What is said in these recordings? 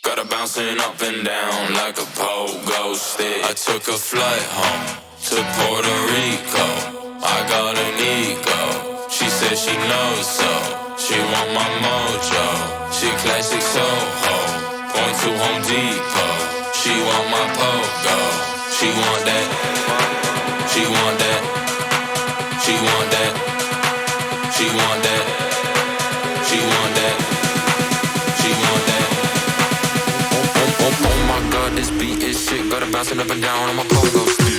Got her bouncing up and down like a pogo stick. I took a flight home to Puerto Rico. I got an ego. She said she knows so. She want my mojo. She classic Soho. Point to Home Depot. She want my pogo. She want that. She want that. She want that. She want that. She want that. She want that. Oh my god, this beat is sick. Got her bouncing up and down on my pogo stick.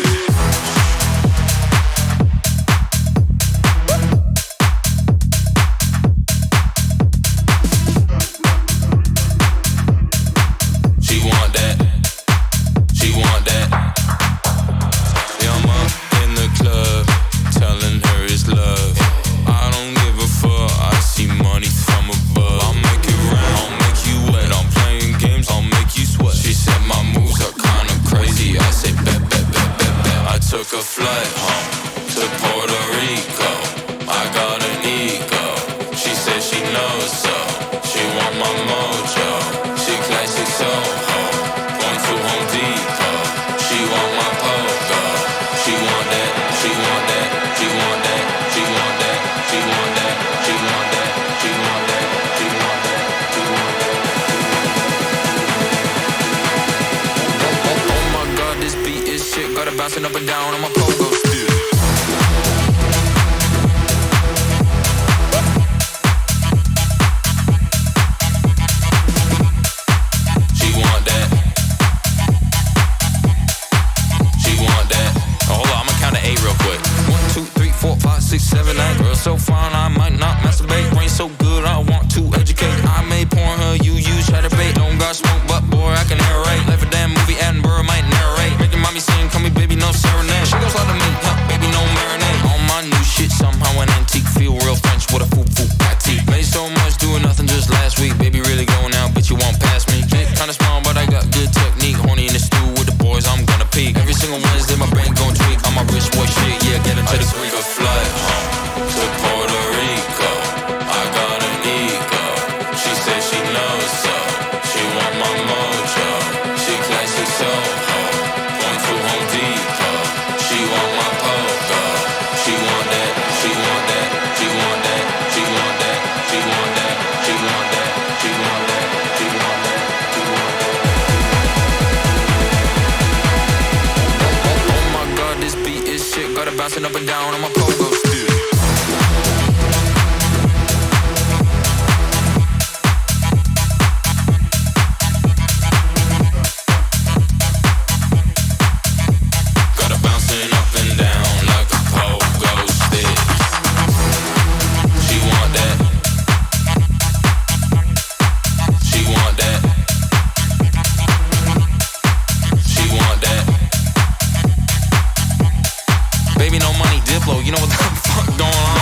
Took a flight home to Puerto Rico. I got an ego. She said she knows so. She want my mojo. She classic Soho. Point to Home Depot. She want my pogo. She want that. She want that. She want that. She want that. She want that. She want that. She want that. She want that. She want that. Oh my god, this beat is shit. Got her bouncing up and down on my pogo stick. She want that. She want that. Oh, hold on, I'ma count to 8 real quick. 1, 2, 3, 4, 5, 6, 7, 8. Girl so fine, I might not masturbate. Brain so good, I want to educate. I may porn her, you use chatterbait. Don't got smoke, but boy, I can narrate. Life a damn movie, Attenborough might narrate. Making mommy sing, call me baby, no serenade. She goes like to me, huh, baby, no marinade. All my new shit, somehow an antique. Feel real French with a foo-foo patty. Made so much, doing nothing just last week. Baby, really going out, but you won't pass me. Dick kinda small, but I got good technique. Horny in the stew with the boys, I'm gonna peek. Every single Wednesday, my brain gon' tweak. On my wrist, boy, shit, yeah, get into the Greek. I took a flight home to Puerto Rico. I got an ego. She said she knows so. She want my mojo. She classic Soho. Point to Home Depot. She want my pogo. She want that. She want that. She want that. She want that. She want that. She want that. She want that. She want that. She want that. Oh my god, this beat is shit. Got her bouncing up and down on my pogo stick. You know what the fuck going on?